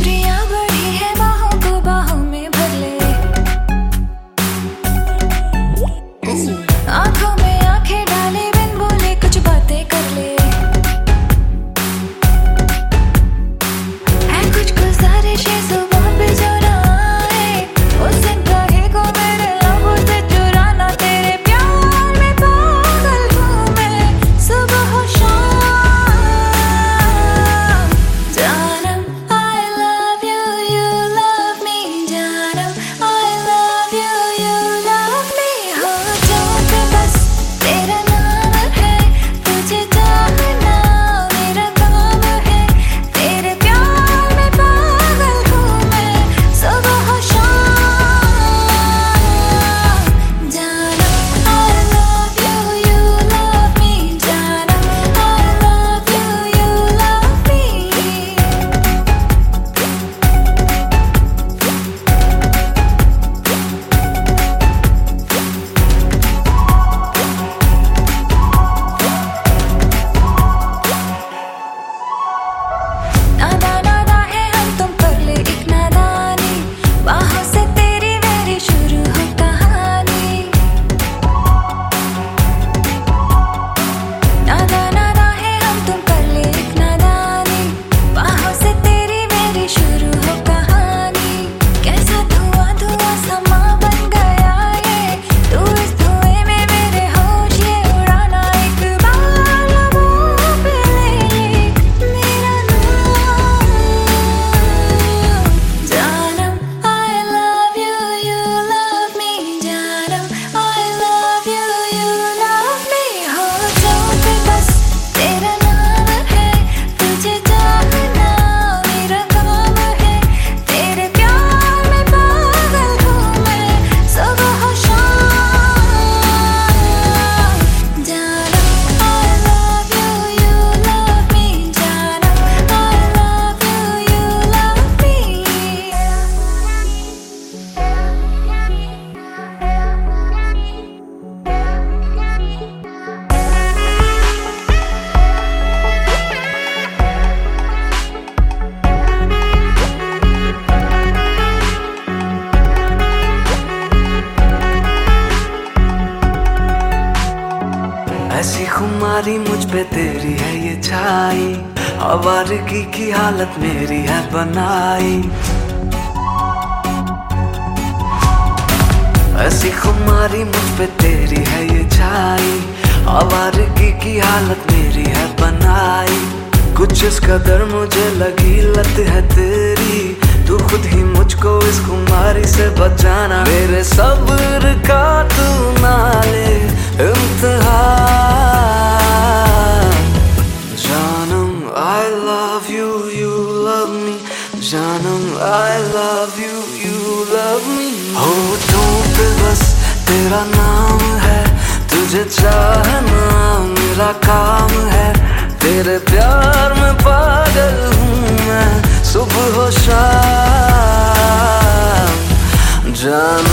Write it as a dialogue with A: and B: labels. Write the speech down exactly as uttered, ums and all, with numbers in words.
A: दूरियां बढ़ी है, बाहों को बाहों में भर ले। आंखों में आंखें डाले, बिन बोले कुछ बातें कर ले। है कुछ गुजारिशें सुबह पे जो ना आए, उस दिन कहे को मेरे लबों से चुराना। तेरे प्यार में पागल हूँ मैं, सुबह हो शाम। जानम I love you, you love me। जानम I love you, you love me। होठों पे बस तेरा नाम है, तुझे चाहना मेरा काम है। तेरे प्यार में पागल हूँ मैं, सुबह हो शाम। जानम I love you, you love me। जानम I love you, you love me। नादा नादा है हम तुम कर ले एक नादानी, बाहों से तेरी मेरी शुरू हो कहानी। नादा नादा है हम तुम कर ले एक नादानी, बाहों से तेरी मेरी शुरू हो कहानी। कैसा धुआं धुआं समा बन गया ये, तू इस धुएं में मेरे होश ये उड़ाना। एक बार लबों पे ले ले मेरा नाम। जानम I love you, you love me। जानम I love you, you love me। होठों पे बस तेरा नाम है, तुझे चाहना मेरा काम है। तेरे प्यार में पागल हूँ मैं, सुबह हो शाम। जानम I love you, you love me। जानम I love you, you love me।
B: ऐसी खुमारी मुझ पे तेरी है ये छाई, आवारगी की हालत मेरी है बनाई। ऐसी खुमारी मुझ पे तेरी है ये छाई, आवारगी की हालत मेरी है बनाई। कुछ इस कदर मुझे लगी लत है तेरी, तू खुद ही मुझको इस खुमारी से बचाना। मेरे सब्र का तू ना ले इम्तिहान। जानम I love you, you love me। जानम I love you, you love me। होठों पे बस तेरा नाम है, तुझे चाहना मेरा काम है। तेरे प्यार में पागल हूँ मैं, सुबह हो शाम। जानम